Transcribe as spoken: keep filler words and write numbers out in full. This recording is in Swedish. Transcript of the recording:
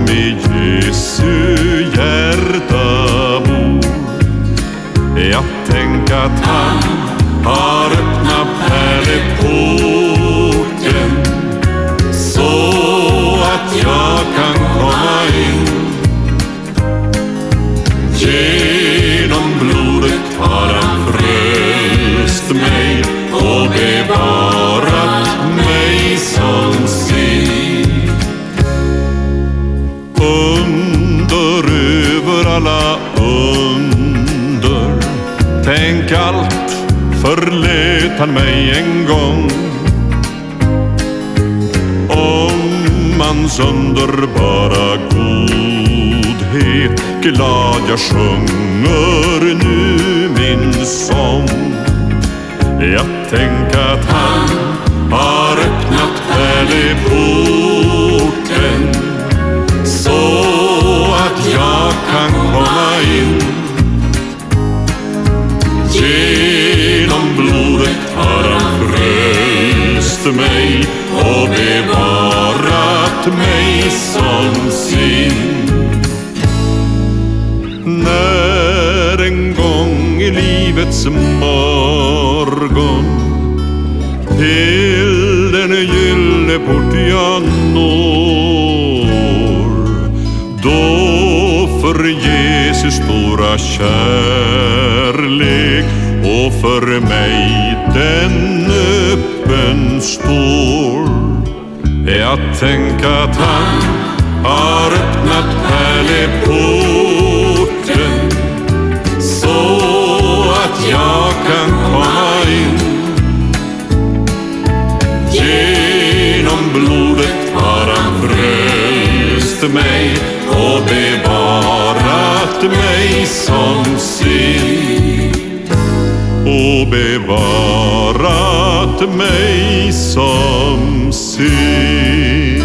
i Jesu hjärta bor. Jag tänker att han har öppnat pärleporten så att jag kan komma in. Genom blodet har han frälst mig och bevarat mig som sin. Under över alla under, tänk allt förlät han mig en gång. Om hans underbara godhet glad jag sjunger nu min sång. Jag tänker att han har öppnat pärleporten så att jag kan komma in. Genom blodet har han frälst mig och bevarat mig som sin. När en gång i livets morgon till den gyllene port jag når, då för Jesus stora kärlek och för mig den öppen står. Jag tänker att han har öppnat pärleporten så att jag kan komma in. Genom blodet har han frälst mig och bevarat mig som sin. Och bevarat mig som sin.